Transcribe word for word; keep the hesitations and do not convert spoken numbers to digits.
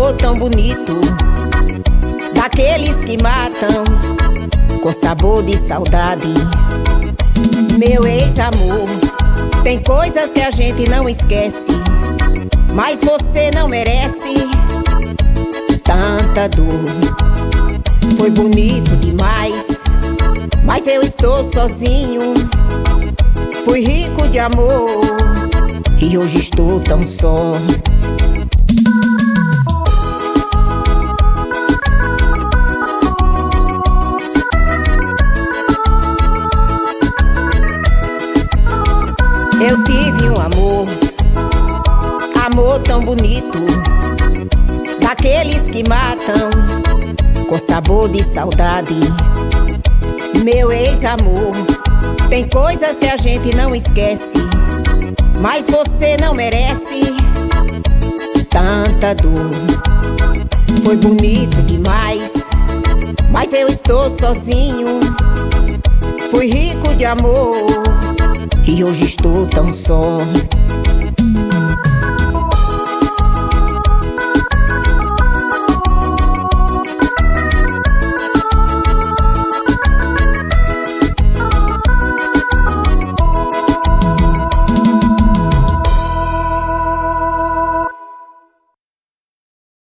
amor tão bonito, daqueles que matam com sabor de saudade. Meu ex-amor, tem coisas que a gente não esquece, mas você não merece tanta dor. Foi bonito demais, mas eu estou sozinho. Fui rico de amor e hoje estou tão só. Eu tive um amor, amor tão bonito, daqueles que matam com sabor de saudade. Meu ex-amor, tem coisas que a gente não esquece, mas você não merece tanta dor. Foi bonito demais, mas eu estou sozinho. Fui rico de amor e hoje estou tão só.